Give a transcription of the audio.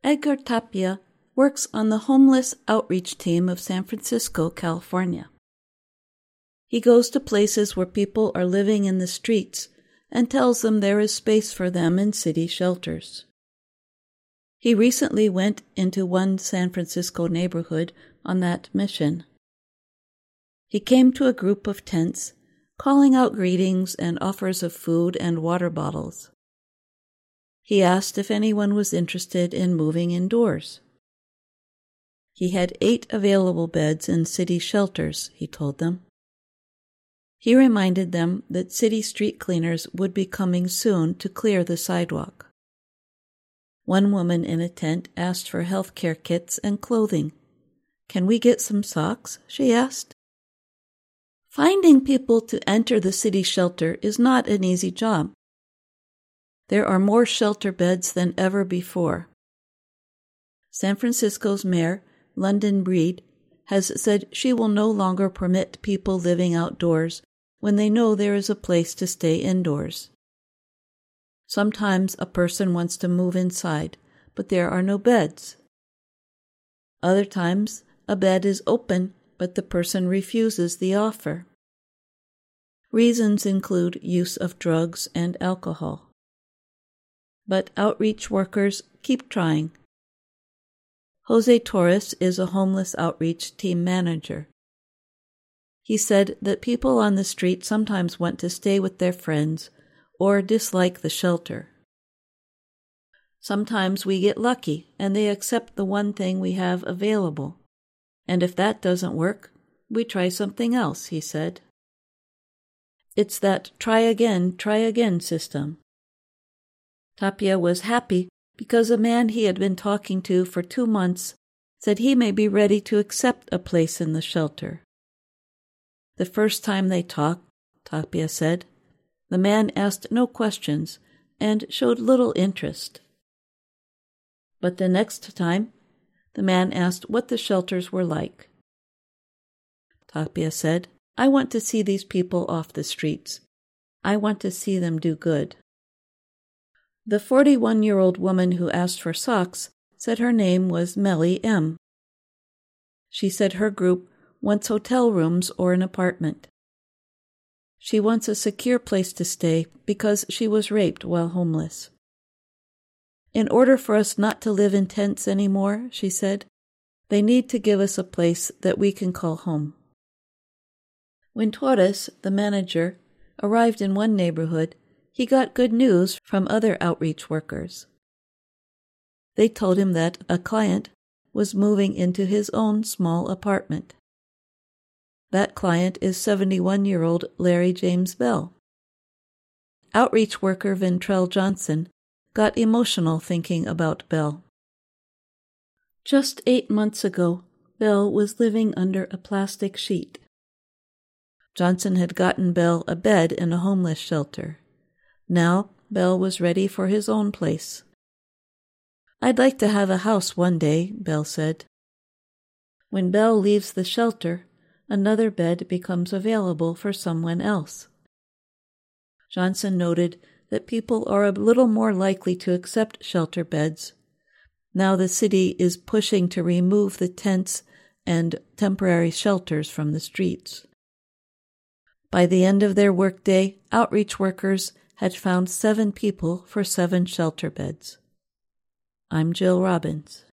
Edgar Tapia works on the homeless outreach team of San Francisco, California. He goes to places where people are living in the streets and tells them there is space for them in city shelters. He recently went into one San Francisco neighborhood on that mission. He came to a group of tents, calling out greetings and offers of food and water bottles. He asked if anyone was interested in moving indoors. He had 8 available beds in city shelters, he told them. He reminded them that city street cleaners would be coming soon to clear the sidewalk. One woman in a tent asked for health care kits and clothing. "Can we get some socks?" she asked. Finding people to enter the city shelter is not an easy job. There are more shelter beds than ever before. San Francisco's mayor, London Breed, has said she will no longer permit people living outdoors when they know there is a place to stay indoors. Sometimes a person wants to move inside, but there are no beds. Other times, a bed is open, but the person refuses the offer. Reasons include use of drugs and alcohol. But outreach workers keep trying. Jose Torres is a homeless outreach team manager. He said that people on the street sometimes want to stay with their friends or dislike the shelter. Sometimes we get lucky and they accept the one thing we have available. And if that doesn't work, we try something else, he said. It's that try again system. Tapia was happy because a man he had been talking to for 2 months said he may be ready to accept a place in the shelter. The first time they talked, Tapia said, the man asked no questions and showed little interest. But the next time, the man asked what the shelters were like. Tapia said, "I want to see these people off the streets. I want to see them do good." The 41-year-old woman who asked for socks said her name was Melly M. She said her group wants hotel rooms or an apartment. She wants a secure place to stay because she was raped while homeless. In order for us not to live in tents anymore, she said, they need to give us a place that we can call home. When Torres, the manager, arrived in one neighborhood, he got good news from other outreach workers. They told him that a client was moving into his own small apartment. That client is 71-year-old Larry James Bell. Outreach worker Ventrell Johnson got emotional thinking about Bell. Just 8 months ago, Bell was living under a plastic sheet. Johnson had gotten Bell a bed in a homeless shelter. Now, Bell was ready for his own place. "I'd like to have a house one day," Bell said. When Bell leaves the shelter, another bed becomes available for someone else. Johnson noted that people are a little more likely to accept shelter beds. Now the city is pushing to remove the tents and temporary shelters from the streets. By the end of their workday, outreach workers had found 7 people for 7 shelter beds. I'm Jill Robbins.